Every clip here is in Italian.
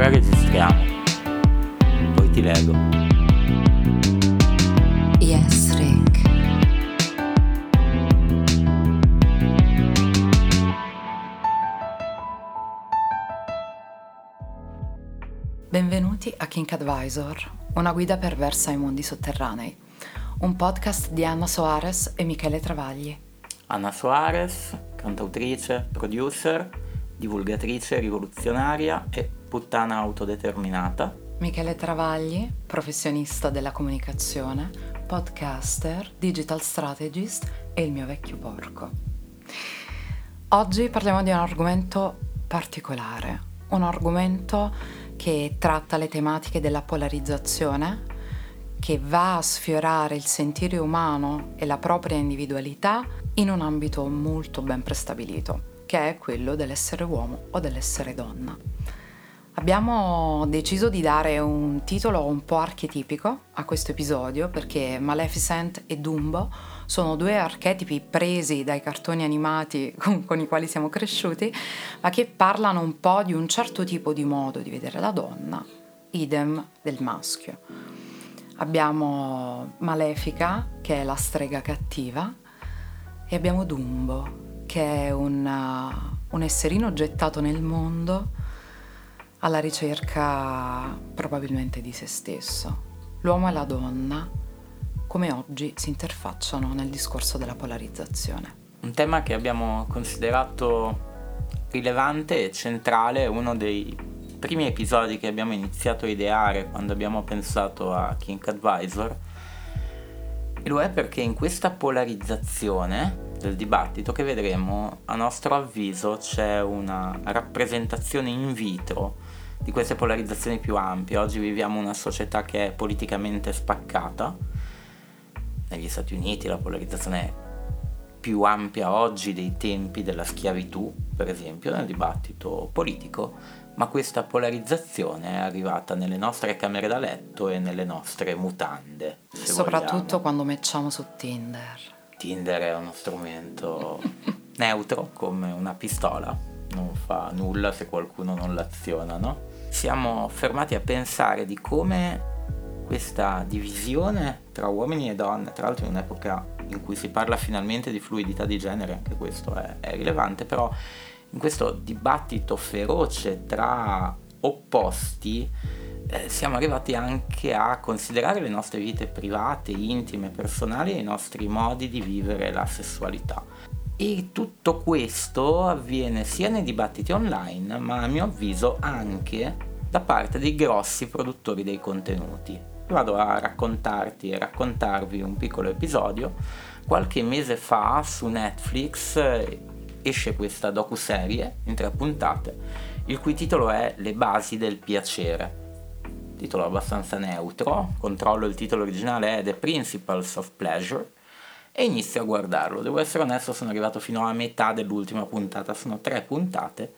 Ora registriamo. Poi ti leggo. Yes, Rick. Benvenuti a Kink Advisor, una guida perversa ai mondi sotterranei. Un podcast di Anna Soares e Michele Travagli. Anna Soares, cantautrice, producer, divulgatrice rivoluzionaria e puttana autodeterminata. Michele Travagli, professionista della comunicazione, podcaster, digital strategist e il mio vecchio porco. Oggi parliamo di un argomento particolare, un argomento che tratta le tematiche della polarizzazione, che va a sfiorare il sentire umano e la propria individualità in un ambito molto ben prestabilito, che è quello dell'essere uomo o dell'essere donna. Abbiamo deciso di dare un titolo un po' archetipico a questo episodio perché Maleficent e Dumbo sono due archetipi presi dai cartoni animati con i quali siamo cresciuti, ma che parlano un po' di un certo tipo di modo di vedere la donna, idem del maschio. Abbiamo Malefica, che è la strega cattiva, e abbiamo Dumbo, che è un esserino gettato nel mondo alla ricerca probabilmente di se stesso. L'uomo e la donna, come oggi, si interfacciano nel discorso della polarizzazione. Un tema che abbiamo considerato rilevante e centrale, uno dei primi episodi che abbiamo iniziato a ideare quando abbiamo pensato a Kink Advisor, e lo è perché in questa polarizzazione del dibattito che vedremo, a nostro avviso c'è una rappresentazione in vitro di queste polarizzazioni più ampie. Oggi viviamo una società che è politicamente spaccata. Negli Stati Uniti la polarizzazione è più ampia oggi dei tempi della schiavitù, per esempio, nel dibattito politico, ma questa polarizzazione è arrivata nelle nostre camere da letto e nelle nostre mutande. Soprattutto quando matchiamo su Tinder. Tinder è uno strumento neutro come una pistola, non fa nulla se qualcuno non l'aziona, no? Siamo fermati a pensare di come questa divisione tra uomini e donne, tra l'altro in un'epoca in cui si parla finalmente di fluidità di genere, anche questo è rilevante, però in questo dibattito feroce tra opposti siamo arrivati anche a considerare le nostre vite private, intime, personali e i nostri modi di vivere la sessualità. E tutto questo avviene sia nei dibattiti online, ma a mio avviso anche da parte dei grossi produttori dei contenuti. Vado a raccontarti e raccontarvi un piccolo episodio. Qualche mese fa su Netflix esce questa docuserie in 3 puntate, il cui titolo è Le basi del piacere. Titolo abbastanza neutro, controllo il titolo originale, è The Principles of Pleasure, e inizio a guardarlo. Devo essere onesto, sono arrivato fino a metà dell'ultima puntata, sono 3 puntate,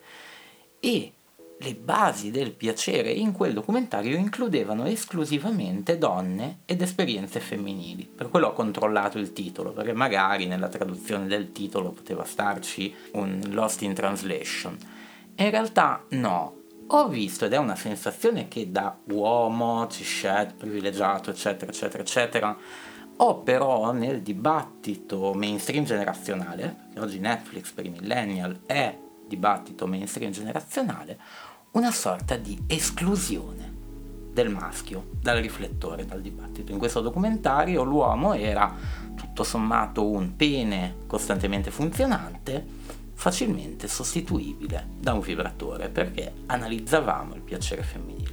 e le basi del piacere in quel documentario includevano esclusivamente donne ed esperienze femminili. Per quello ho controllato il titolo, perché magari nella traduzione del titolo poteva starci un Lost in Translation. E in realtà no. Ho visto, ed è una sensazione che da uomo, cishet, privilegiato, eccetera, eccetera, eccetera, ho però nel dibattito mainstream generazionale, perché oggi Netflix per i millennial è dibattito mainstream generazionale, una sorta di esclusione del maschio dal riflettore, dal dibattito. In questo documentario l'uomo era tutto sommato un pene costantemente funzionante, facilmente sostituibile da un vibratore, perché analizzavamo il piacere femminile.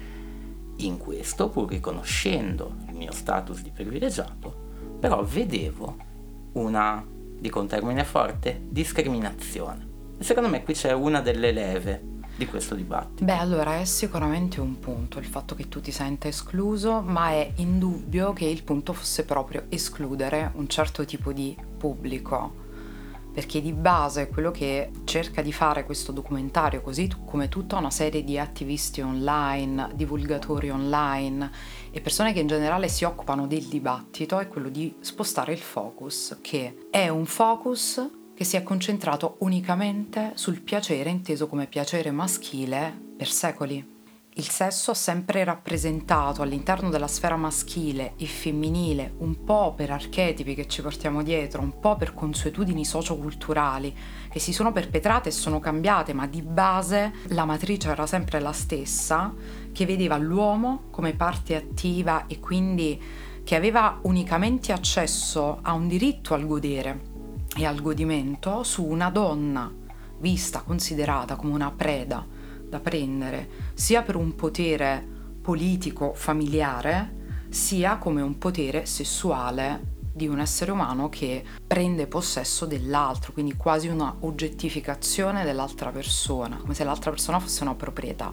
In questo, pur riconoscendo il mio status di privilegiato, però vedevo una, dico un termine forte, discriminazione. E secondo me qui c'è una delle leve di questo dibattito. Beh, allora è sicuramente un punto il fatto che tu ti senta escluso, ma è indubbio che il punto fosse proprio escludere un certo tipo di pubblico, perché di base quello che cerca di fare questo documentario, così come tutta una serie di attivisti online, divulgatori online e persone che in generale si occupano del dibattito, è quello di spostare il focus, che è un focus che si è concentrato unicamente sul piacere inteso come piacere maschile per secoli. il sesso ha sempre rappresentato all'interno della sfera maschile e femminile, un po' per archetipi che ci portiamo dietro, un po' per consuetudini socioculturali che si sono perpetrate e sono cambiate, ma di base la matrice era sempre la stessa, che vedeva l'uomo come parte attiva e quindi che aveva unicamente accesso a un diritto al godere e al godimento su una donna vista, considerata come una preda da prendere, sia per un potere politico familiare, sia come un potere sessuale di un essere umano che prende possesso dell'altro, quindi quasi una oggettificazione dell'altra persona, come se l'altra persona fosse una proprietà.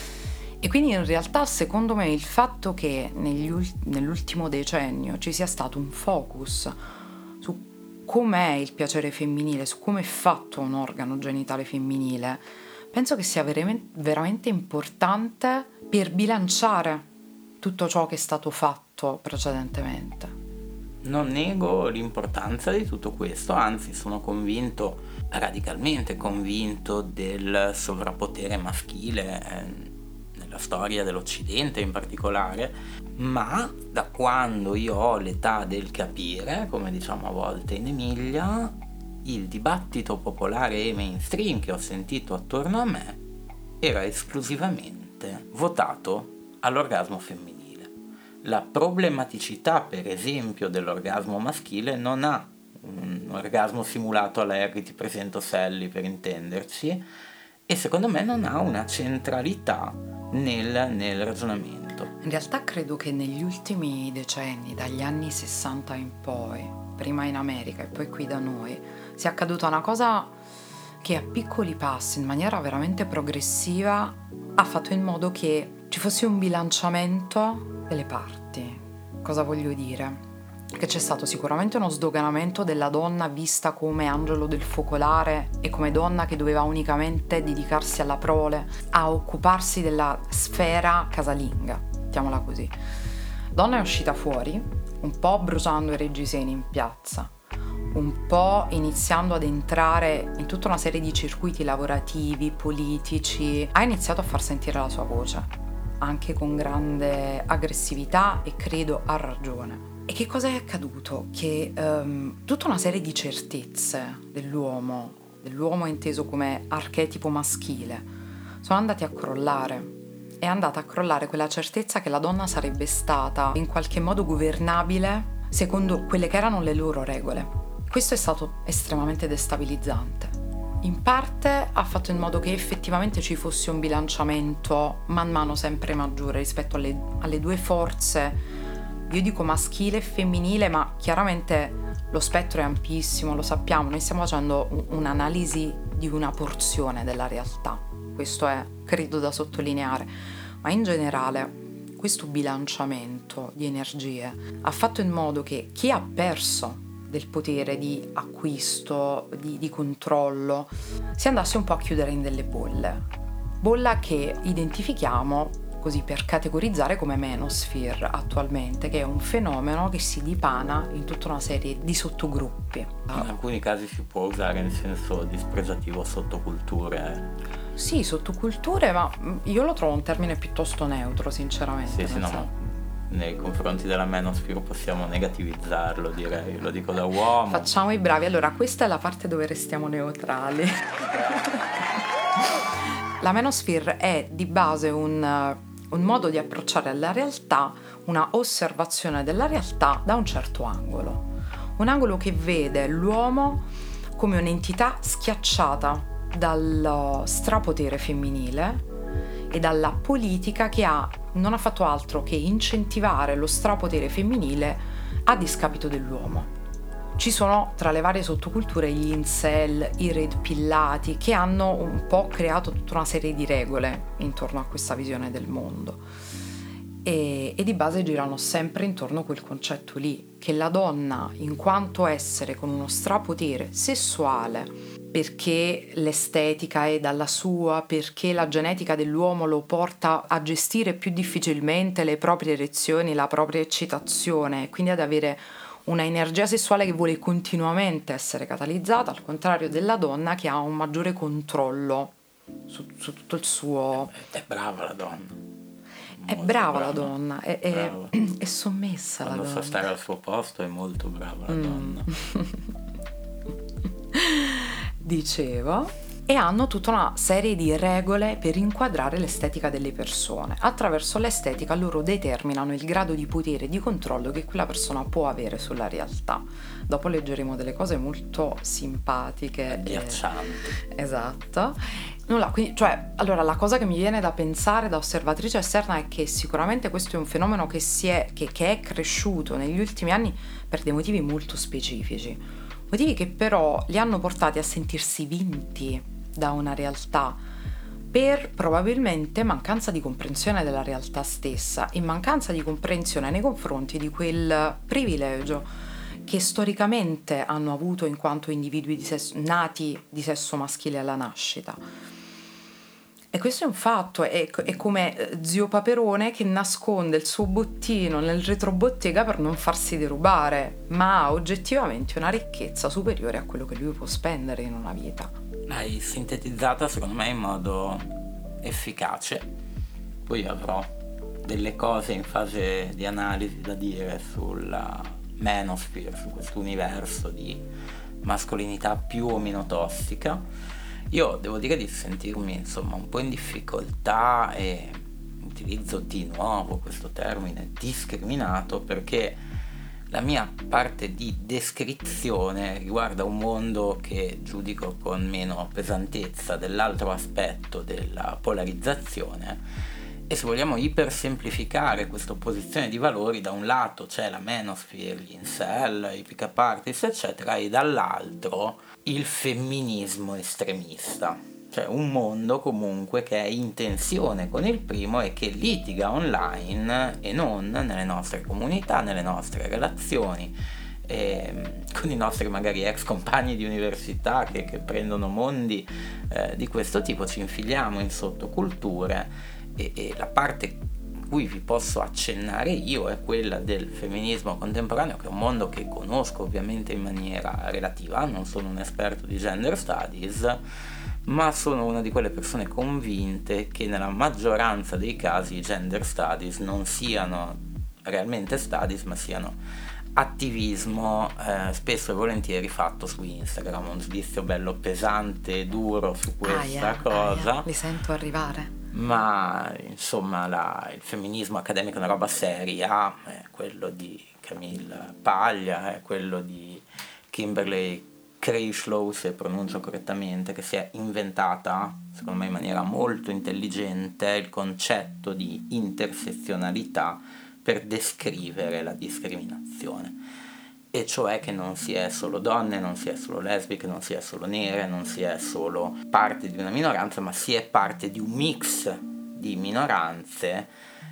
E quindi in realtà, secondo me, il fatto che nell'ultimo decennio ci sia stato un focus su com'è il piacere femminile, su come è fatto un organo genitale femminile, penso che sia veramente importante per bilanciare tutto ciò che è stato fatto precedentemente. Non nego l'importanza di tutto questo, anzi sono convinto, radicalmente convinto, del sovrappotere maschile nella storia dell'Occidente in particolare, ma da quando io ho l'età del capire, come diciamo a volte in Emilia, il dibattito popolare e mainstream che ho sentito attorno a me era esclusivamente votato all'orgasmo femminile. La problematicità, per esempio, dell'orgasmo maschile non ha un orgasmo simulato alla Harry ti presento Sally, per intenderci, e secondo me non ha una centralità nel ragionamento. In realtà credo che negli ultimi decenni, dagli anni 60 in poi, prima in America e poi qui da noi, sia accaduta una cosa che a piccoli passi, in maniera veramente progressiva, ha fatto in modo che ci fosse un bilanciamento delle parti. Cosa voglio dire? Che c'è stato sicuramente uno sdoganamento della donna vista come angelo del focolare e come donna che doveva unicamente dedicarsi alla prole, a occuparsi della sfera casalinga, mettiamola così. Donna è uscita fuori, un po' bruciando i reggiseni in piazza, un po' iniziando ad entrare in tutta una serie di circuiti lavorativi, politici, ha iniziato a far sentire la sua voce, anche con grande aggressività e credo a ragione. E che cosa è accaduto? Che tutta una serie di certezze dell'uomo inteso come archetipo maschile, sono andati a crollare. È andata a crollare quella certezza che la donna sarebbe stata in qualche modo governabile secondo quelle che erano le loro regole. Questo è stato estremamente destabilizzante. In parte ha fatto in modo che effettivamente ci fosse un bilanciamento man mano sempre maggiore rispetto alle due forze, io dico maschile e femminile, ma chiaramente lo spettro è ampissimo, lo sappiamo, noi stiamo facendo un'analisi di una porzione della realtà, questo è, credo, da sottolineare, ma in generale questo bilanciamento di energie ha fatto in modo che chi ha perso del potere di acquisto, di controllo, si andasse un po' a chiudere in delle bolla che identifichiamo così per categorizzare come manosphere attualmente, che è un fenomeno che si dipana in tutta una serie di sottogruppi. In alcuni casi si può usare in senso dispregiativo sottoculture. Sì, sottoculture, ma io lo trovo un termine piuttosto neutro, sinceramente. Sì, no, nei confronti della manosphere possiamo negativizzarlo, direi, lo dico da uomo. Facciamo i bravi. Allora, questa è la parte dove restiamo neutrali. La manosphere è di base un modo di approcciare alla realtà, una osservazione della realtà da un certo angolo. Un angolo che vede l'uomo come un'entità schiacciata dal strapotere femminile e dalla politica che non ha fatto altro che incentivare lo strapotere femminile a discapito dell'uomo. Ci sono tra le varie sottoculture gli incel, i red pillati, che hanno un po' creato tutta una serie di regole intorno a questa visione del mondo e di base girano sempre intorno a quel concetto lì, che la donna, in quanto essere con uno strapotere sessuale, perché l'estetica è dalla sua, perché la genetica dell'uomo lo porta a gestire più difficilmente le proprie erezioni, la propria eccitazione, quindi ad avere una energia sessuale che vuole continuamente essere catalizzata, al contrario della donna che ha un maggiore controllo su tutto il suo... È brava la donna. È brava la donna, è sommessa quando la donna. sa stare al suo posto è molto brava la donna. Dicevo, e hanno tutta una serie di regole per inquadrare l'estetica delle persone. Attraverso l'estetica loro determinano il grado di potere e di controllo che quella persona può avere sulla realtà. Dopo leggeremo delle cose molto simpatiche. Agghiaccianti. Esatto. Nulla, quindi, cioè, allora la cosa che mi viene da pensare da osservatrice esterna è che sicuramente questo è un fenomeno che è cresciuto negli ultimi anni per dei motivi molto specifici. Motivi che però li hanno portati a sentirsi vinti da una realtà per probabilmente mancanza di comprensione della realtà stessa e mancanza di comprensione nei confronti di quel privilegio che storicamente hanno avuto in quanto individui nati di sesso maschile alla nascita. E questo è un fatto, è come zio Paperone che nasconde il suo bottino nel retrobottega per non farsi derubare, ma ha oggettivamente una ricchezza superiore a quello che lui può spendere in una vita. L'hai sintetizzata secondo me in modo efficace. Poi avrò delle cose in fase di analisi da dire sulla manosphere, su questo universo di mascolinità più o meno tossica. Io devo dire di sentirmi insomma un po' in difficoltà e utilizzo di nuovo questo termine discriminato perché la mia parte di descrizione riguarda un mondo che giudico con meno pesantezza dell'altro aspetto della polarizzazione e se vogliamo ipersemplificare questa opposizione di valori, da un lato c'è la manosphere, gli incel, i pick-up artist eccetera e dall'altro il femminismo estremista. Cioè un mondo comunque che è in tensione con il primo e che litiga online e non nelle nostre comunità, nelle nostre relazioni, con i nostri magari ex compagni di università che prendono mondi di questo tipo, ci infiliamo in sottoculture e la parte cui vi posso accennare io è quella del femminismo contemporaneo, che è un mondo che conosco ovviamente in maniera relativa, non sono un esperto di gender studies, ma sono una di quelle persone convinte che nella maggioranza dei casi i gender studies non siano realmente studies, ma siano attivismo spesso e volentieri fatto su Instagram, un giudizio bello pesante e duro su questa cosa. Li sento arrivare. Ma insomma il femminismo accademico è una roba seria, è quello di Camille Paglia, è quello di Kimberly Crenshaw, se pronuncio correttamente, che si è inventata, secondo me in maniera molto intelligente, il concetto di intersezionalità per descrivere la discriminazione. E cioè che non si è solo donne, non si è solo lesbiche, non si è solo nere, non si è solo parte di una minoranza, ma si è parte di un mix di minoranze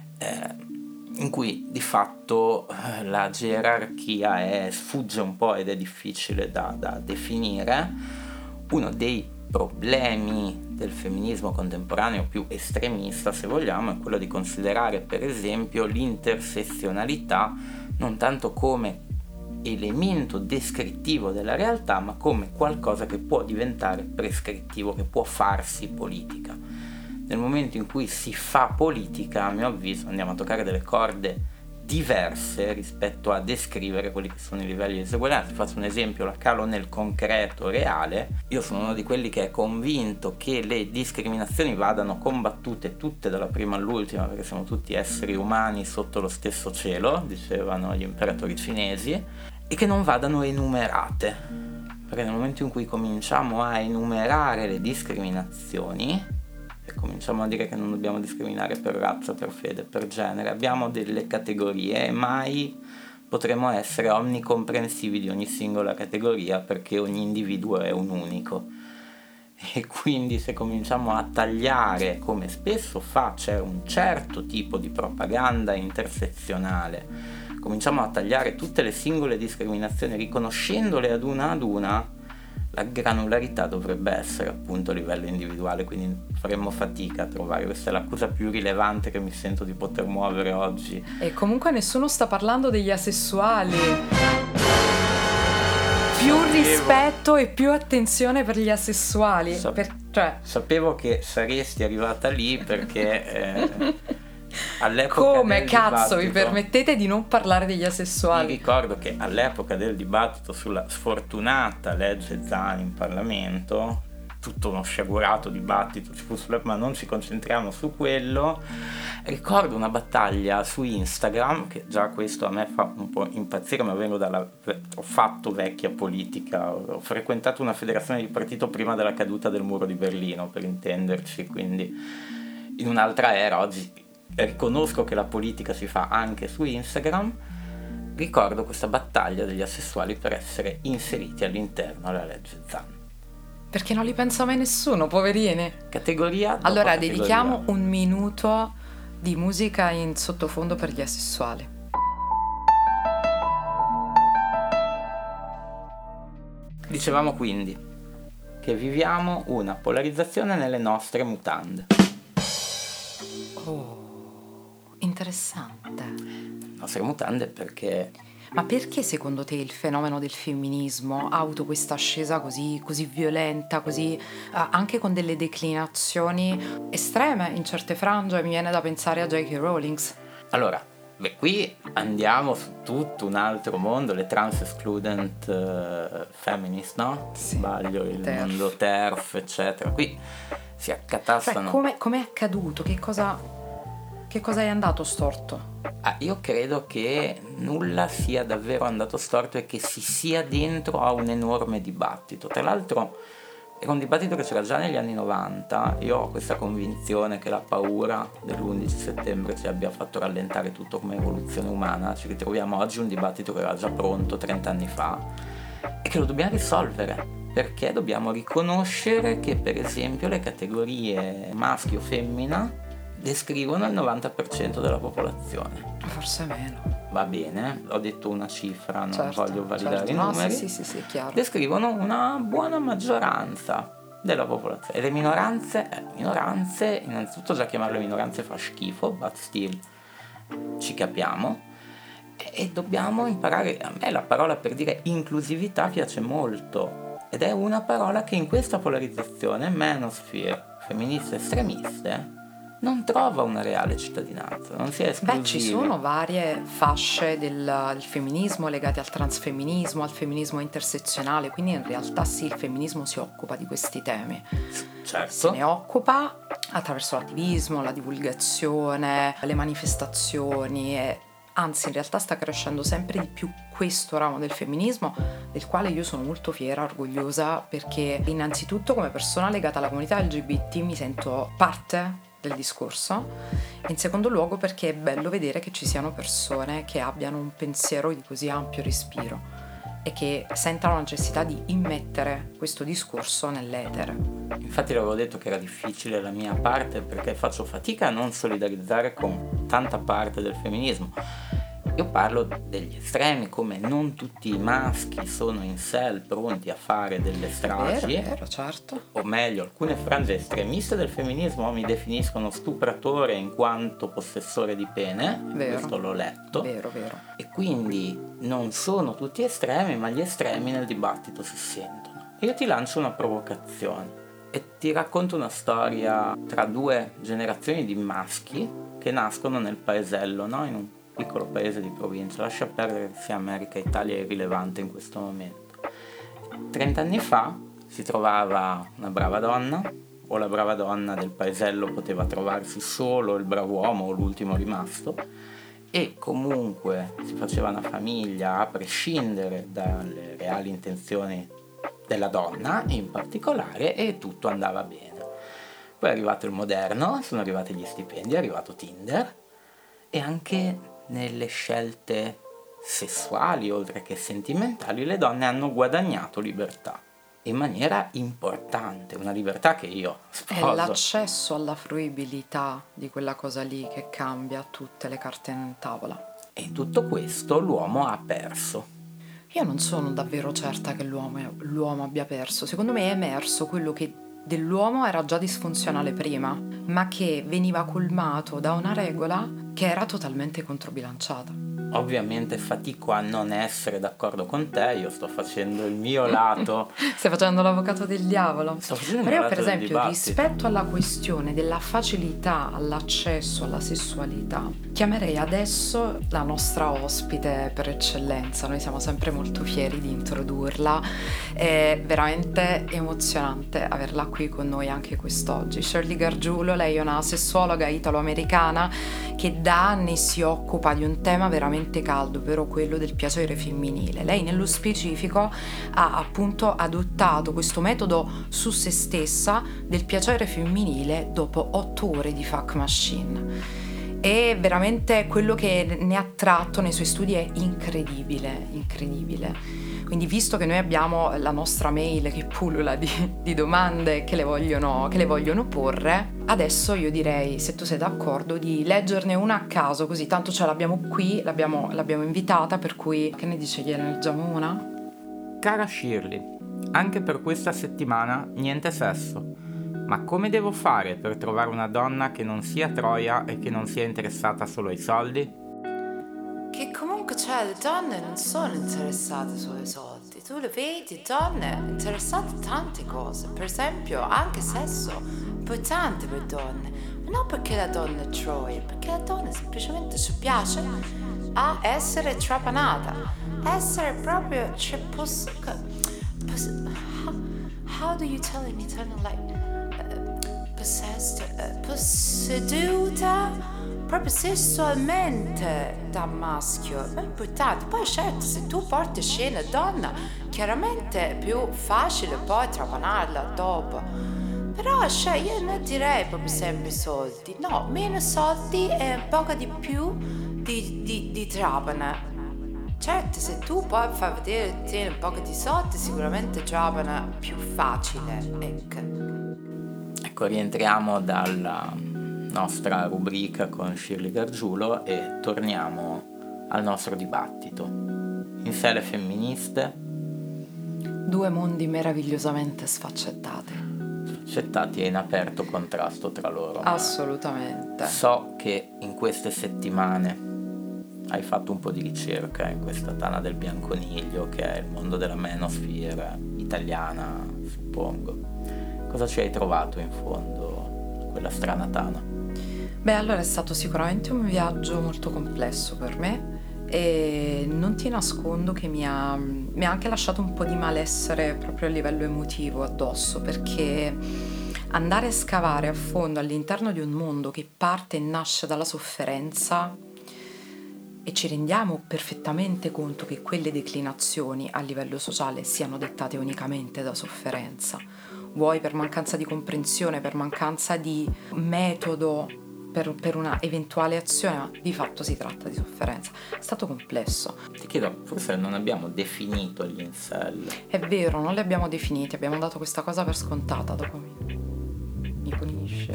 in cui di fatto la gerarchia sfugge un po' ed è difficile da definire. Uno dei problemi del femminismo contemporaneo più estremista, se vogliamo, è quello di considerare per esempio l'intersezionalità non tanto come elemento descrittivo della realtà, ma come qualcosa che può diventare prescrittivo, che può farsi politica. Nel momento in cui si fa politica, a mio avviso, andiamo a toccare delle corde diverse rispetto a descrivere quelli che sono i livelli di diseguaglianza. Faccio un esempio, la calo nel concreto reale. Io sono uno di quelli che è convinto che le discriminazioni vadano combattute tutte dalla prima all'ultima, perché siamo tutti esseri umani sotto lo stesso cielo, dicevano gli imperatori cinesi, e che non vadano enumerate, perché nel momento in cui cominciamo a enumerare le discriminazioni e cominciamo a dire che non dobbiamo discriminare per razza, per fede, per genere, abbiamo delle categorie e mai potremo essere omnicomprensivi di ogni singola categoria, perché ogni individuo è un unico. E quindi se cominciamo a tagliare, come spesso c'è un certo tipo di propaganda intersezionale, cominciamo a tagliare tutte le singole discriminazioni riconoscendole ad una, la granularità dovrebbe essere appunto a livello individuale, quindi faremmo fatica a trovare. Questa è l'accusa più rilevante che mi sento di poter muovere oggi. E comunque nessuno sta parlando degli asessuali. Più rispetto e più attenzione per gli asessuali. Sapevo che saresti arrivata lì perché all'epoca Come del cazzo vi dibattito, permettete di non parlare degli mi asessuali? ricordo che all'epoca del dibattito sulla sfortunata legge Zan in Parlamento, tutto uno sciagurato dibattito ci fu ma non ci concentriamo su quello. Ricordo una battaglia su Instagram, che già questo a me fa un po' impazzire, ma ho fatto vecchia politica, ho frequentato una federazione di partito prima della caduta del muro di Berlino, per intenderci, quindi in un'altra era. Oggi riconosco che la politica si fa anche su Instagram. Ricordo questa battaglia degli asessuali per essere inseriti all'interno della legge Zan. Perché non li pensa mai nessuno, poverini. Categoria dopo Allora, categoria. dedichiamo un minuto di musica in sottofondo per gli asessuali. Dicevamo quindi che viviamo una polarizzazione nelle nostre mutande. Oh, interessante. Nostre mutande perché Ma perché secondo te il fenomeno del femminismo ha avuto questa ascesa così violenta, così anche con delle declinazioni estreme in certe frange? Mi viene da pensare a J.K. Rowling. allora, qui andiamo su tutto un altro mondo, le trans excludent feminist, no? Sì, Sbaglio, il TERF. mondo TERF, eccetera. Qui si Cioè, accatastano. come è accaduto? Che cosa è andato storto? Io credo che nulla sia davvero andato storto e che si sia dentro a un enorme dibattito. Tra l'altro era un dibattito che c'era già negli anni 90. Io ho questa convinzione che la paura dell'11 settembre ci abbia fatto rallentare tutto come evoluzione umana. Ci ritroviamo oggi un dibattito che era già pronto 30 anni fa e che lo dobbiamo risolvere, perché dobbiamo riconoscere che per esempio le categorie maschio o femmina descrivono il 90% della popolazione. Forse meno. Va bene, ho detto una cifra, non Certo, voglio validare certo. i No, numeri. sì, chiaro. Descrivono una buona maggioranza della popolazione. E le minoranze, innanzitutto già chiamarle minoranze fa schifo, but still ci capiamo. E dobbiamo imparare. A me la parola per dire inclusività piace molto, ed è una parola che in questa polarizzazione manosphere femministe estremiste non trova una reale cittadinanza, non si è esclusiva. Beh, ci sono varie fasce del femminismo legate al transfemminismo, al femminismo intersezionale, quindi in realtà sì, il femminismo si occupa di questi temi. Certo. Se ne occupa attraverso l'attivismo, la divulgazione, le manifestazioni e anzi in realtà sta crescendo sempre di più questo ramo del femminismo, del quale io sono molto fiera, orgogliosa, perché innanzitutto come persona legata alla comunità LGBT mi sento parte del discorso, e in secondo luogo perché è bello vedere che ci siano persone che abbiano un pensiero di così ampio respiro e che sentano la necessità di immettere questo discorso nell'etere. Infatti l'avevo detto che era difficile la mia parte, perché faccio fatica a non solidarizzare con tanta parte del femminismo. Io parlo degli estremi, come non tutti i maschi sono in sé pronti a fare delle stragi. Vero, certo. O meglio, alcune frange estremiste del femminismo mi definiscono stupratore in quanto possessore di pene. Vero. Questo l'ho letto. Vero. E quindi non sono tutti estremi, ma gli estremi nel dibattito si sentono. Io ti lancio una provocazione e ti racconto una storia tra due generazioni di maschi che nascono nel paesello, no? In un piccolo paese di provincia. Lascia perdere che sia America e Italia, è irrilevante in questo momento. 30 anni fa si trovava una brava donna, o la brava donna del paesello poteva trovarsi solo il bravo uomo o l'ultimo rimasto, e comunque si faceva una famiglia a prescindere dalle reali intenzioni della donna in particolare, e tutto andava bene. Poi è arrivato il moderno, sono arrivati gli stipendi, è arrivato Tinder, e anche nelle scelte sessuali oltre che sentimentali le donne hanno guadagnato libertà in maniera importante, una libertà che io sposo. È l'accesso alla fruibilità di quella cosa lì che cambia tutte le carte in tavola. E in tutto questo l'uomo ha perso. Io non sono davvero certa che l'uomo abbia perso. Secondo me è emerso quello che dell'uomo era già disfunzionale prima, ma che veniva colmato da una regola che era totalmente controbilanciata. ovviamente fatico a non essere d'accordo con te, io sto facendo il mio lato. Stai facendo l'avvocato del diavolo. Sto facendo il Però mio io, per lato del esempio, dibattito. rispetto alla questione della facilità all'accesso alla sessualità, chiamerei adesso la nostra ospite per eccellenza. Noi siamo sempre molto fieri di introdurla, è veramente emozionante averla qui con noi anche quest'oggi. Shirley Gargiulo, lei è una sessuologa italo-americana che da anni si occupa di un tema veramente caldo, ovvero quello del piacere femminile. Lei nello specifico ha appunto adottato questo metodo su se stessa del piacere femminile dopo 8 ore di fuck machine. E veramente quello che ne ha tratto nei suoi studi è incredibile. Quindi, visto che noi abbiamo la nostra mail che pullula di domande che le vogliono porre, adesso io direi, se tu sei d'accordo, di leggerne una a caso, così tanto ce l'abbiamo qui, l'abbiamo invitata, per cui che ne dice, gliene leggiamo una? Cara Shirley, anche per questa settimana niente sesso. Ma come devo fare per trovare una donna che non sia troia e che non sia interessata solo ai soldi? Che comunque, cioè, le donne non sono interessate solo ai soldi. Tu le vedi, donne interessate a tante cose. Per esempio, anche sesso, importante per donne. Ma non perché la donna è troia, perché la donna semplicemente ci piace a essere trapanata. Essere proprio, cioè, how do you tell in Italian, like, posseduta proprio sessualmente da maschio. È importante. Poi certo, se tu porti a scena donna, chiaramente è più facile poi trapanarla dopo. Però cioè, io non direi proprio sempre soldi. No, meno soldi e un poco di più di trapana. Certo, se tu poi fai vedere che tieni un po' di soldi, sicuramente trapana più facile, Ecco, rientriamo dalla nostra rubrica con Shirley Gargiulo e torniamo al nostro dibattito. In sé le femministe. 2 mondi meravigliosamente sfaccettati e in aperto contrasto tra loro. Assolutamente. So che in queste settimane hai fatto un po' di ricerca in questa tana del bianconiglio che è il mondo della manosphere italiana, suppongo. Cosa ci hai trovato in fondo, quella strana tana? Beh, allora è stato sicuramente un viaggio molto complesso per me e non ti nascondo che mi ha anche lasciato un po' di malessere proprio a livello emotivo addosso, perché andare a scavare a fondo all'interno di un mondo che parte e nasce dalla sofferenza, e ci rendiamo perfettamente conto che quelle declinazioni a livello sociale siano dettate unicamente da sofferenza, vuoi per mancanza di comprensione, per mancanza di metodo, per una eventuale azione, ma di fatto si tratta di sofferenza. È stato complesso. Ti chiedo, forse non abbiamo definito gli incel. È vero, non li abbiamo definiti, abbiamo dato questa cosa per scontata, dopo mi punisce.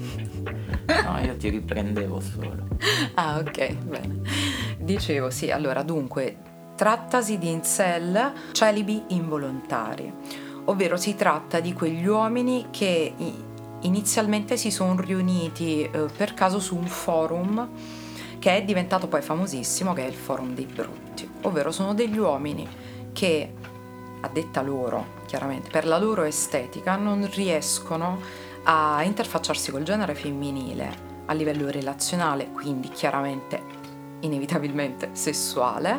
No, io ti riprendevo solo. Ah, ok, bene. Dicevo, sì, allora, dunque, trattasi di incel celibi involontari, ovvero si tratta di quegli uomini che inizialmente si sono riuniti per caso su un forum che è diventato poi famosissimo, che è il forum dei brutti, ovvero sono degli uomini che, a detta loro, chiaramente, per la loro estetica, non riescono a interfacciarsi col genere femminile a livello relazionale, quindi chiaramente, inevitabilmente sessuale,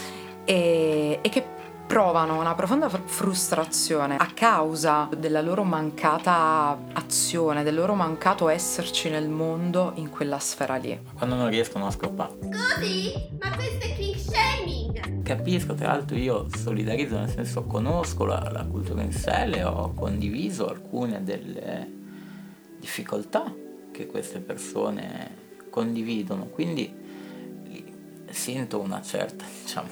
e che provano una profonda frustrazione a causa della loro mancata azione, del loro mancato esserci nel mondo in quella sfera lì. Quando non riescono a scoppare. Scusi, ma questo è kink shaming! Capisco, tra l'altro io solidarizzo, nel senso conosco la cultura incel e ho condiviso alcune delle difficoltà che queste persone condividono, quindi sento una certa,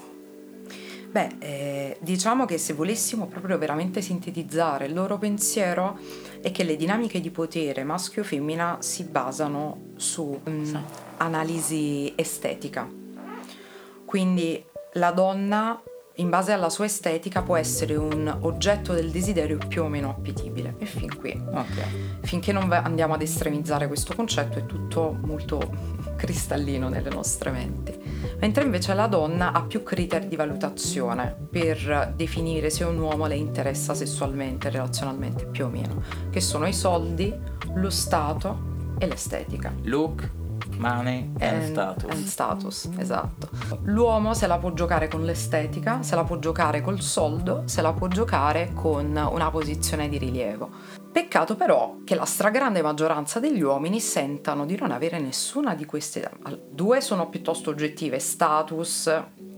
diciamo che se volessimo proprio veramente sintetizzare il loro pensiero è che le dinamiche di potere maschio-femmina si basano su analisi estetica. Quindi la donna, in base alla sua estetica, può essere un oggetto del desiderio più o meno appetibile. E fin qui. Okay. Finché non andiamo ad estremizzare questo concetto è tutto molto cristallino nelle nostre menti. mentre invece la donna ha più criteri di valutazione per definire se un uomo le interessa sessualmente, relazionalmente più o meno, che sono i soldi, lo stato e l'estetica. Look, money and status. And status, esatto. L'uomo se la può giocare con l'estetica, se la può giocare col soldo, se la può giocare con una posizione di rilievo. Peccato però che la stragrande maggioranza degli uomini sentano di non avere nessuna di queste. Due sono piuttosto oggettive, status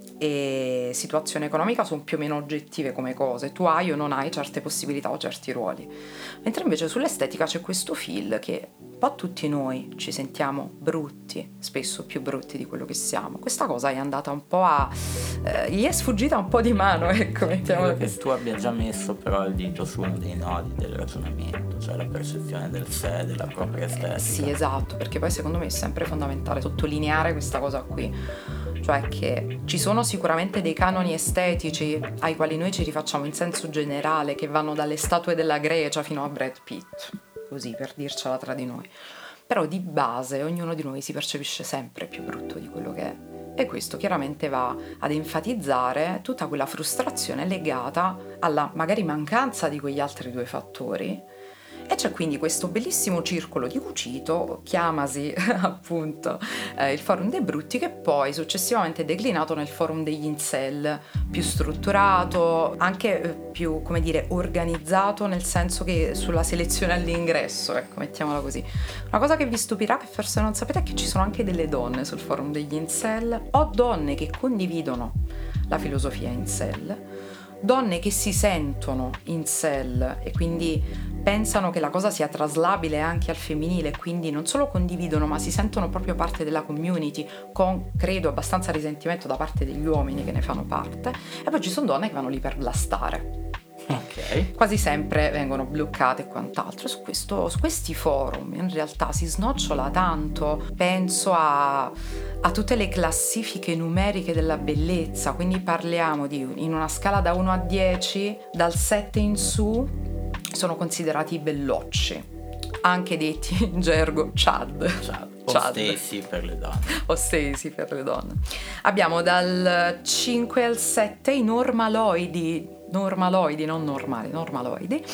e situazione economica sono più o meno oggettive come cose, tu hai o non hai certe possibilità o certi ruoli, mentre invece sull'estetica c'è questo feel che un po' tutti noi ci sentiamo brutti, spesso più brutti di quello che siamo. Questa cosa è andata un po' gli è sfuggita un po' di mano, ecco, mettiamola Credo così. che tu abbia già messo però il dito su uno dei nodi del ragionamento, cioè la percezione del sé, della propria estetica. Sì, esatto, perché poi secondo me è sempre fondamentale sottolineare questa cosa qui, cioè che ci sono sicuramente dei canoni estetici ai quali noi ci rifacciamo in senso generale, che vanno dalle statue della Grecia fino a Brad Pitt, così per dircela tra di noi, però di base ognuno di noi si percepisce sempre più brutto di quello che è, e questo chiaramente va ad enfatizzare tutta quella frustrazione legata alla magari mancanza di quegli altri due fattori. E c'è quindi questo bellissimo circolo di cucito, chiamasi appunto il forum dei brutti, che poi successivamente è declinato nel forum degli incel, più strutturato, anche più, come dire, organizzato, nel senso che sulla selezione all'ingresso, ecco, mettiamola così. Una cosa che vi stupirà, che forse non sapete, è che ci sono anche delle donne sul forum degli incel, o donne che condividono la filosofia incel, donne che si sentono incel e quindi pensano che la cosa sia traslabile anche al femminile, quindi non solo condividono ma si sentono proprio parte della community, con credo abbastanza risentimento da parte degli uomini che ne fanno parte. E poi ci sono donne che vanno lì per blastare, Ok. quasi sempre vengono bloccate e quant'altro. Su questi forum in realtà si snocciola tanto, penso a tutte le classifiche numeriche della bellezza, quindi parliamo di, in una scala da 1 a 10, dal 7 in su sono considerati bellocci, anche detti in gergo Chad. O Stacy per le donne. O Stacy per le donne. Abbiamo dal 5 al 7 i normaloidi, non normali, normaloidi,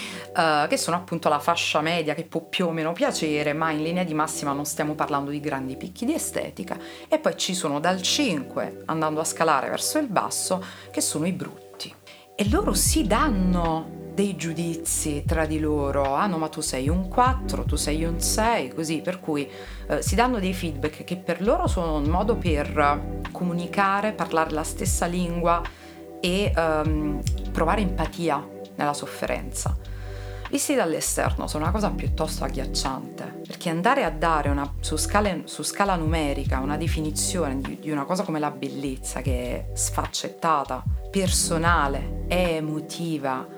che sono appunto la fascia media, che può più o meno piacere, ma in linea di massima non stiamo parlando di grandi picchi di estetica. E poi ci sono dal 5, andando a scalare verso il basso, che sono i brutti. E loro si danno dei giudizi tra di loro, no, ma tu sei un 4, tu sei un 6, così, per cui si danno dei feedback che per loro sono un modo per comunicare, parlare la stessa lingua e provare empatia nella sofferenza. Visti dall'esterno sono una cosa piuttosto agghiacciante, perché andare a dare su scala numerica una definizione di una cosa come la bellezza, che è sfaccettata, personale, è emotiva,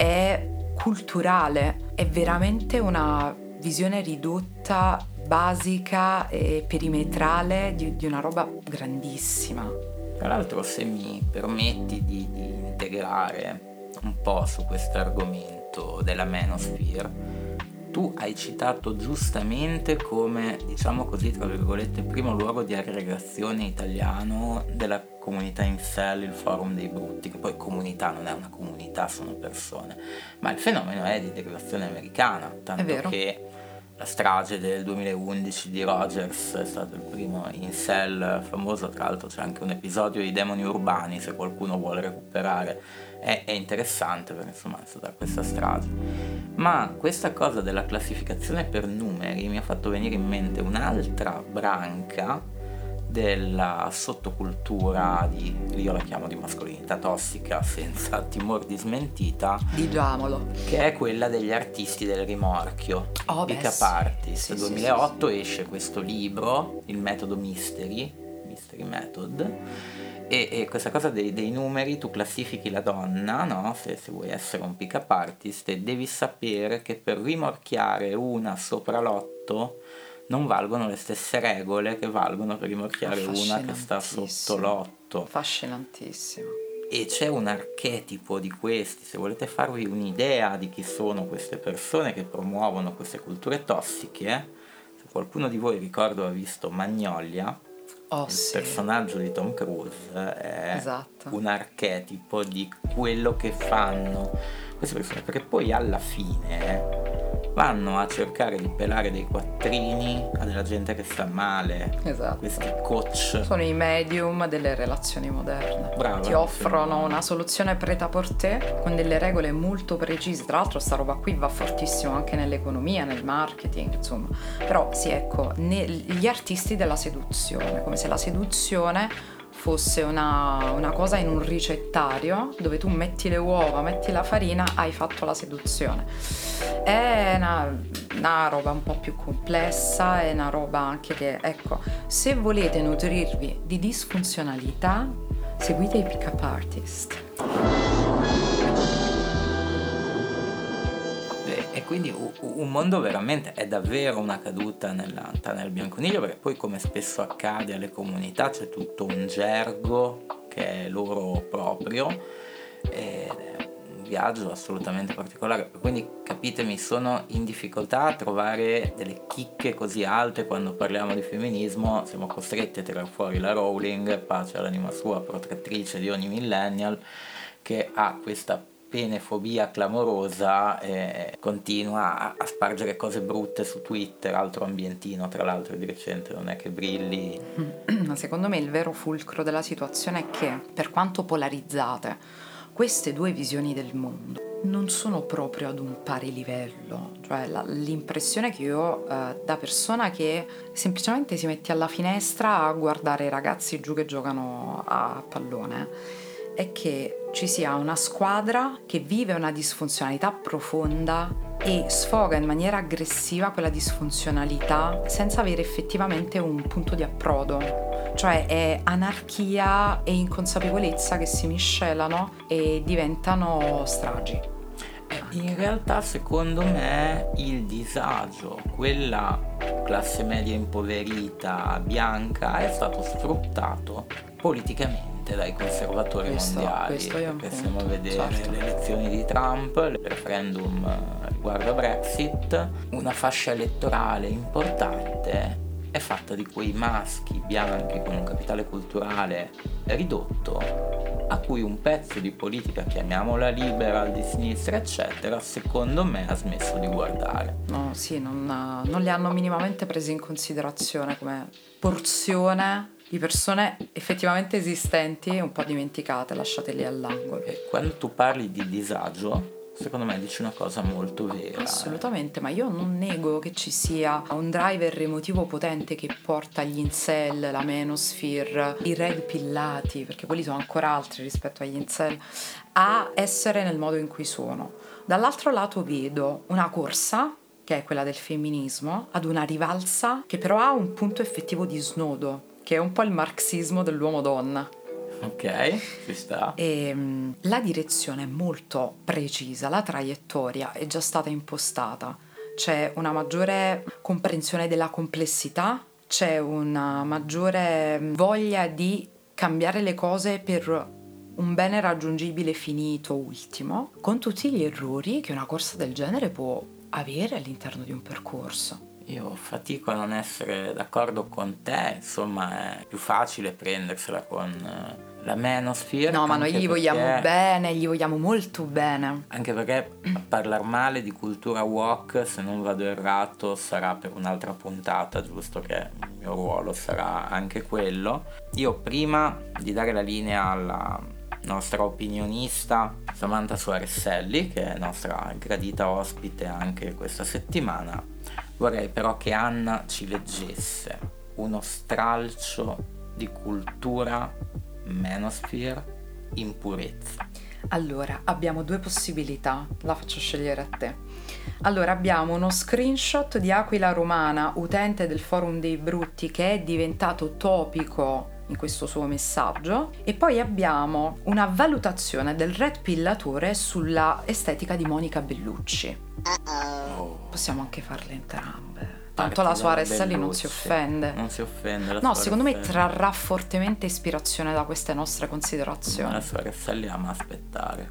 è culturale, è veramente una visione ridotta, basica e perimetrale di una roba grandissima. Tra l'altro, se mi permetti di integrare un po' su questo argomento della manosphere, tu hai citato giustamente come, diciamo così, tra virgolette, primo luogo di aggregazione italiano della comunità incel, il forum dei brutti, che poi comunità non è una comunità, sono persone, ma il fenomeno è di derivazione americana, tanto che la strage del 2011 di Rogers è stato il primo incel famoso. Tra l'altro c'è anche un episodio di Demoni Urbani, se qualcuno vuole recuperare, è interessante perché insomma è stata questa strage. Ma questa cosa della classificazione per numeri mi ha fatto venire in mente un'altra branca della sottocultura io la chiamo di mascolinità tossica senza timore di smentita, diciamolo, che è quella degli artisti del rimorchio, pick-up artist. Nel 2008 esce questo libro, il metodo Mystery Method, e questa cosa dei numeri, tu classifichi la donna, no? Se vuoi essere un pick-up artist, e devi sapere che per rimorchiare una sopra l'8 non valgono le stesse regole che valgono per rimorchiare una che sta sotto l'8. Affascinantissimo. E c'è un archetipo di questi, se volete farvi un'idea di chi sono queste persone che promuovono queste culture tossiche, se qualcuno di voi, ricordo, ha visto Magnolia, Sì. personaggio di Tom Cruise è Esatto. un archetipo di quello che fanno queste persone, perché poi alla fine vanno a cercare di pelare dei quattrini a della gente che sta male. Esatto. Questi coach Sono i medium delle relazioni moderne. Brava, Ti offrono sì. una soluzione prêt-à-porter con delle regole molto precise. Tra l'altro sta roba qui va fortissimo anche nell'economia, nel marketing, insomma. Però sì, ecco, gli artisti della seduzione, come se la seduzione fosse una cosa in un ricettario dove tu metti le uova, metti la farina, hai fatto la seduzione. È una roba un po' più complessa, è una roba anche che, ecco, se volete nutrirvi di disfunzionalità, seguite i pick-up artist. E quindi un mondo veramente è davvero una caduta nella nel bianconiglio, perché poi, come spesso accade alle comunità, c'è tutto un gergo che è loro proprio ed è un viaggio assolutamente particolare. Quindi capitemi, sono in difficoltà a trovare delle chicche così alte quando parliamo di femminismo. Siamo costretti a tirar fuori la Rowling, pace all'anima sua, protettrice di ogni millennial, che ha questa penefobia clamorosa e continua a spargere cose brutte su Twitter, altro ambientino tra l'altro di recente, non è che brilli. Secondo me il vero fulcro della situazione è che, per quanto polarizzate, queste due visioni del mondo non sono proprio ad un pari livello. Cioè l'impressione che io ho da persona che semplicemente si mette alla finestra a guardare i ragazzi giù che giocano a pallone è che ci sia una squadra che vive una disfunzionalità profonda e sfoga in maniera aggressiva quella disfunzionalità senza avere effettivamente un punto di approdo. Cioè è anarchia e inconsapevolezza che si miscelano e diventano stragi. In realtà, secondo me, il disagio, quella classe media impoverita bianca, è stato sfruttato politicamente dai conservatori mondiali. Perché stiamo a vedere le elezioni di Trump, il referendum riguardo a Brexit, una fascia elettorale importante è fatta di quei maschi bianchi con un capitale culturale ridotto, a cui un pezzo di politica, chiamiamola liberal, di sinistra eccetera, secondo me ha smesso di guardare. No, sì, non li hanno minimamente presi in considerazione come porzione di persone effettivamente esistenti e un po' dimenticate, lasciate lì all'angolo. E quando tu parli di disagio, secondo me dici una cosa molto vera. Assolutamente, ma io non nego che ci sia un driver emotivo potente che porta gli incel, la manosphere, i red pillati, perché quelli sono ancora altri rispetto agli incel, a essere nel modo in cui sono. Dall'altro lato vedo una corsa, che è quella del femminismo, ad una rivalsa che però ha un punto effettivo di snodo, che è un po' il marxismo dell'uomo-donna. Ok, ci sta. E la direzione è molto precisa, la traiettoria è già stata impostata, c'è una maggiore comprensione della complessità, c'è una maggiore voglia di cambiare le cose per un bene raggiungibile finito, ultimo, con tutti gli errori che una corsa del genere può avere all'interno di un percorso. Io fatico a non essere d'accordo con te, insomma è più facile prendersela con la manosphere. No, ma noi gli vogliamo bene, gli vogliamo molto bene. Anche perché a parlare male di cultura woke, se non vado errato, sarà per un'altra puntata, giusto che il mio ruolo sarà anche quello. Io, prima di dare la linea alla nostra opinionista Samantha Suarezzelli, che è nostra gradita ospite anche questa settimana, vorrei però che Anna ci leggesse uno stralcio di cultura manosphere in purezza. Allora, abbiamo due possibilità, la faccio scegliere a te. Allora, abbiamo uno screenshot di Aquila Romana, utente del forum dei brutti, che è diventato topico in questo suo messaggio, e poi abbiamo una valutazione del red pillatore sulla estetica di Monica Bellucci. Possiamo anche farle entrambe. Tanto la Suarezzelli non si offende. Non si offende. No, secondo me trarrà fortemente ispirazione da queste nostre considerazioni. La Suarezzelli ama aspettare. Quindi.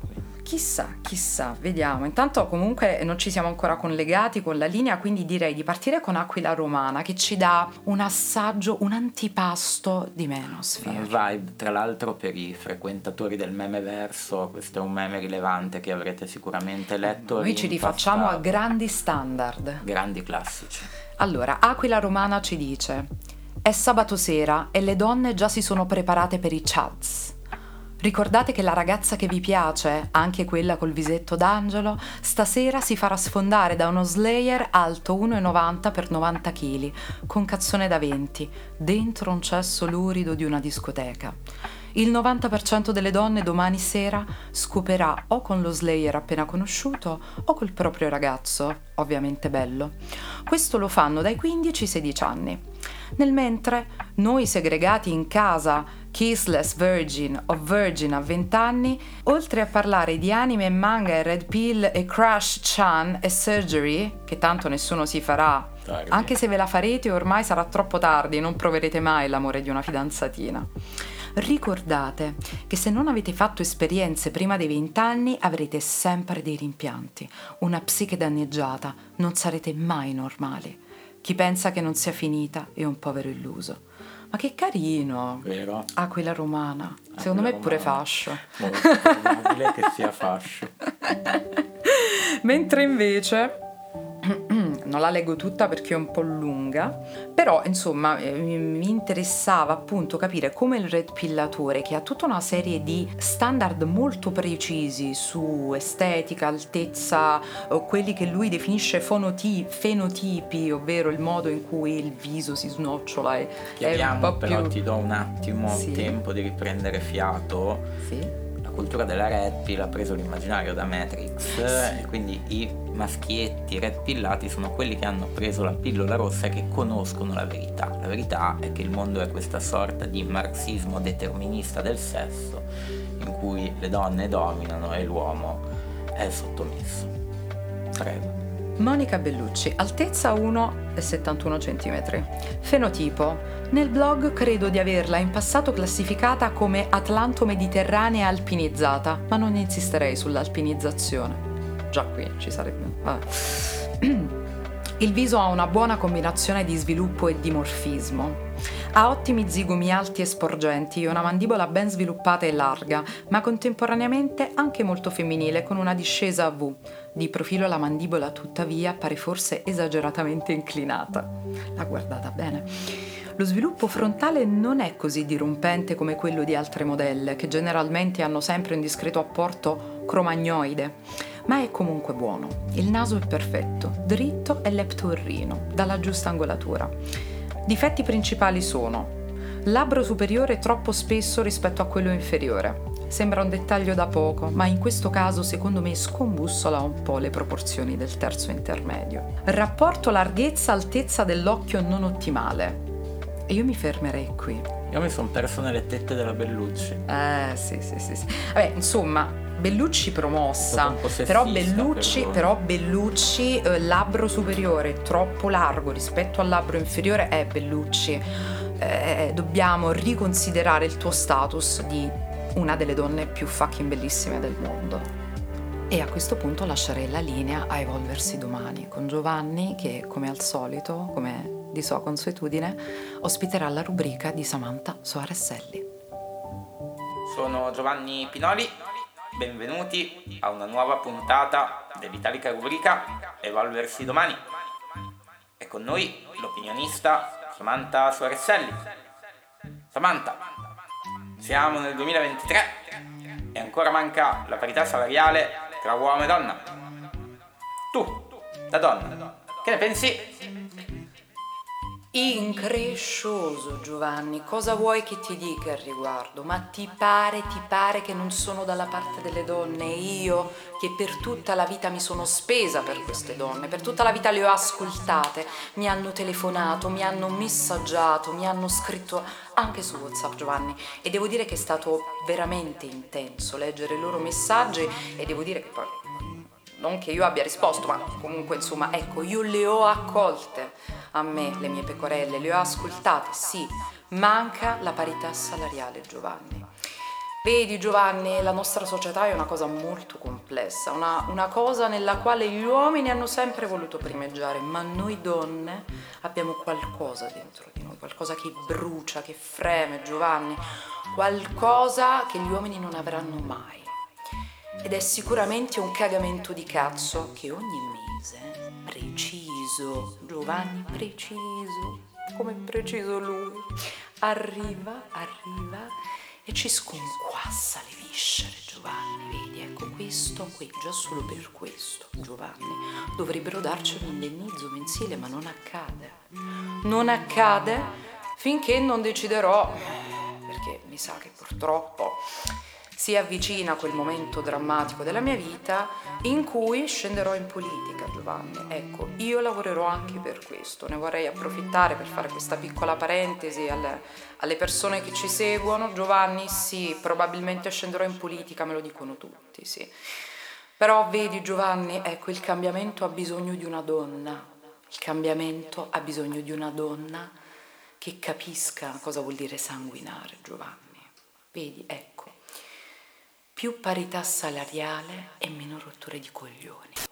Chissà, vediamo. Intanto comunque non ci siamo ancora collegati con la linea, quindi direi di partire con Aquila Romana, che ci dà un assaggio, un antipasto di Manosphere. Vibe, tra l'altro, per i frequentatori del meme verso, questo è un meme rilevante che avrete sicuramente letto. Noi ci rifacciamo a grandi standard. Grandi classici. Allora, Aquila Romana ci dice: è sabato sera e le donne già si sono preparate per i chats. Ricordate che la ragazza che vi piace, anche quella col visetto d'angelo, stasera si farà sfondare da uno Slayer alto 1,90 per 90 kg, con cazzone da 20, dentro un cesso lurido di una discoteca. Il 90% delle donne domani sera scoperà o con lo Slayer appena conosciuto o col proprio ragazzo, ovviamente bello. Questo lo fanno dai 15 ai 16 anni. Nel mentre, noi segregati in casa, kissless virgin o virgin a 20 anni, oltre a parlare di anime e manga e red pill e crush chan e surgery, che tanto nessuno si farà, anche se ve la farete ormai sarà troppo tardi, non proverete mai l'amore di una fidanzatina. Ricordate che se non avete fatto esperienze prima dei 20 anni avrete sempre dei rimpianti, una psiche danneggiata, non sarete mai normali. Chi pensa che non sia finita è un povero illuso. Ma che carino! Vero? Aquila Romana. Secondo me è pure fascio. Molto probabile che sia fascio. Mentre invece non la leggo tutta perché è un po' lunga, però insomma mi interessava appunto capire come il red pillatore, che ha tutta una serie di standard molto precisi su estetica, altezza, quelli che lui definisce fenotipi, ovvero il modo in cui il viso si snocciola e Chiariamo, è un po' però più... ti do un attimo tempo di riprendere fiato. Sì. La cultura della red pill ha preso l'immaginario da Matrix, e quindi i maschietti red pillati sono quelli che hanno preso la pillola rossa e che conoscono la verità. La verità è che il mondo è questa sorta di marxismo determinista del sesso, in cui le donne dominano e l'uomo è sottomesso. Prego. Monica Bellucci, altezza 1,71 cm. Fenotipo. Nel blog credo di averla in passato classificata come atlanto-mediterranea alpinizzata, ma non insisterei sull'alpinizzazione. Già qui ci sarebbe... Il viso ha una buona combinazione di sviluppo e dimorfismo. Ha ottimi zigomi alti e sporgenti, una mandibola ben sviluppata e larga, ma contemporaneamente anche molto femminile, con una discesa a V. Di profilo la mandibola, tuttavia, pare forse esageratamente inclinata. L'ha guardata bene. Lo sviluppo frontale non è così dirompente come quello di altre modelle, che generalmente hanno sempre un discreto apporto cromagnoide, ma è comunque buono. Il naso è perfetto, dritto e leptorrino, dalla giusta angolatura. Difetti principali sono: labbro superiore troppo spesso rispetto a quello inferiore. Sembra un dettaglio da poco, ma in questo caso secondo me scombussola un po' le proporzioni del terzo intermedio. Rapporto larghezza-altezza dell'occhio non ottimale. E io mi fermerei qui. Io mi sono perso nelle tette della Bellucci. Sì. Vabbè, insomma, Bellucci promossa, però Bellucci labbro superiore troppo largo rispetto al labbro inferiore è Bellucci. Dobbiamo riconsiderare il tuo status di una delle donne più fucking bellissime del mondo. E a questo punto lascerei la linea a evolversi domani con Giovanni che, come al solito, come di sua consuetudine, ospiterà la rubrica di Samantha Soaresselli. Sono Giovanni Pinoli, benvenuti a una nuova puntata dell'italica rubrica Evolversi domani. E con noi l'opinionista Samantha Soaresselli. Samantha, siamo nel 2023 e ancora manca la parità salariale tra uomo e donna. Tu, da donna, che ne pensi? Increscioso, Giovanni, cosa vuoi che ti dica al riguardo? Ma ti pare che non sono dalla parte delle donne? Io che per tutta la vita mi sono spesa per queste donne, per tutta la vita le ho ascoltate, mi hanno telefonato, mi hanno messaggiato, mi hanno scritto anche su WhatsApp, Giovanni, e devo dire che è stato veramente intenso leggere i loro messaggi, e devo dire che poi non che io abbia risposto, ma comunque insomma, ecco, io le ho accolte a me, le mie pecorelle, le ho ascoltate, sì, manca la parità salariale, Giovanni. Vedi Giovanni, la nostra società è una cosa molto complessa, una cosa nella quale gli uomini hanno sempre voluto primeggiare, ma noi donne abbiamo qualcosa dentro di noi, qualcosa che brucia, che freme, Giovanni, qualcosa che gli uomini non avranno mai. Ed è sicuramente un cagamento di cazzo che ogni mese, preciso, Giovanni, preciso, come preciso lui, arriva e ci sconquassa le viscere, Giovanni, vedi, ecco questo qui, già solo per questo, Giovanni, dovrebbero darci un indennizzo mensile, ma non accade finché non deciderò, perché mi sa che purtroppo si avvicina quel momento drammatico della mia vita in cui scenderò in politica, Giovanni. Ecco, io lavorerò anche per questo, ne vorrei approfittare per fare questa piccola parentesi alle persone che ci seguono. Giovanni, sì, probabilmente scenderò in politica, me lo dicono tutti, sì. Però vedi Giovanni, ecco, il cambiamento ha bisogno di una donna, il cambiamento ha bisogno di una donna che capisca cosa vuol dire sanguinare, Giovanni. Vedi, ecco. Più parità salariale e meno rotture di coglioni.